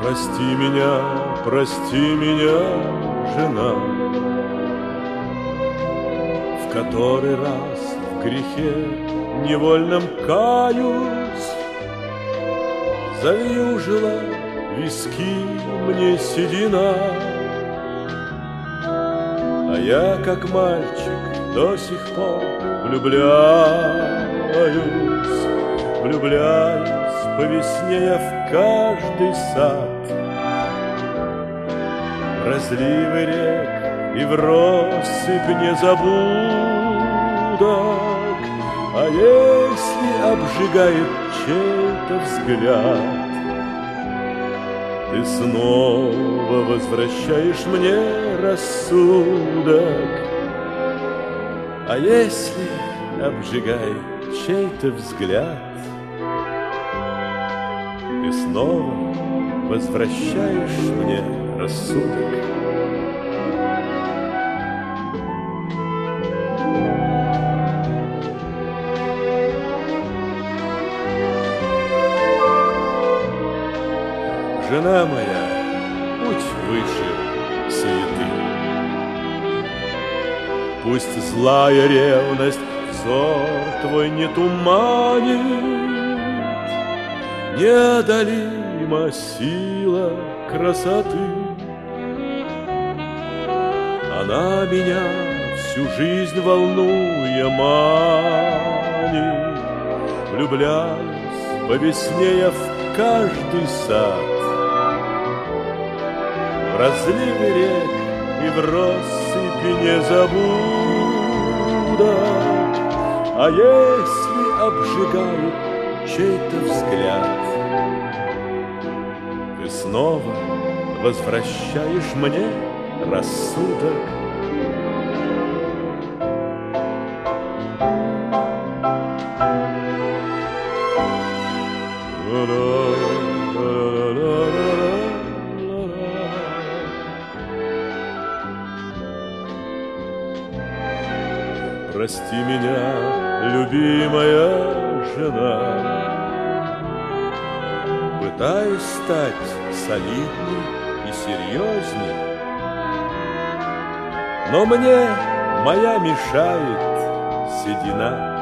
прости меня, жена, в который раз в грехе невольном каюсь. Завьюжила виски мне седина, а я, как мальчик, до сих пор влюбляюсь по весне я в каждый сад, в разливы рек и в россыпь незабудок. А если обжигает чей-то взгляд, ты снова возвращаешь мне рассудок. А если обжигает чей-то взгляд, ты снова возвращаешь мне рассудок. Жена моя, путь выше суеты. Пусть злая ревность взор твой не туманит, неодолима сила красоты. Она меня всю жизнь волнуя манит, влюбляюсь по весне я в каждый сад, в разливы рек и в россыпи незабудок. А если обжигает чей-то взгляд, ты снова возвращаешь мне рассудок. Прости меня, любимая жена, пытаюсь стать солидней и серьезней, но мне моя мешает седина.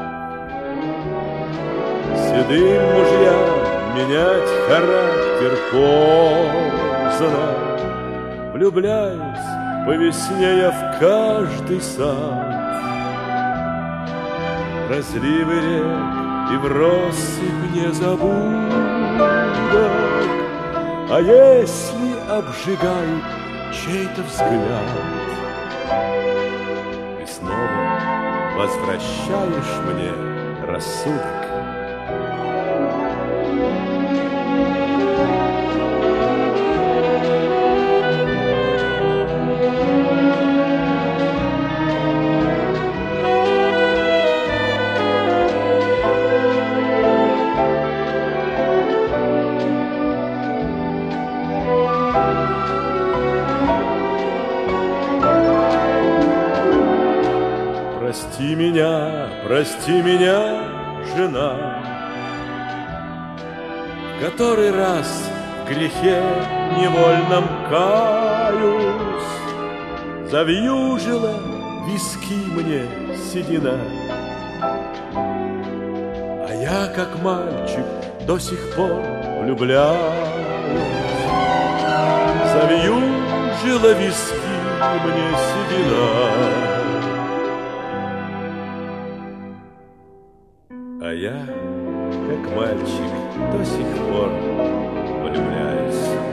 Седым мужьям менять характер поздно, влюбляюсь по весне я в каждый сад, разливы рек и в россыпь незабудок. А если обжигает чей-то взгляд, ты снова возвращаешь мне рассудок. Прости меня, жена, в который раз в грехе невольном каюсь. Завьюжила виски мне седина, а я, как мальчик, до сих пор влюбляюсь. Завьюжила виски мне седина, а я, как мальчик, до сих пор влюбляюсь.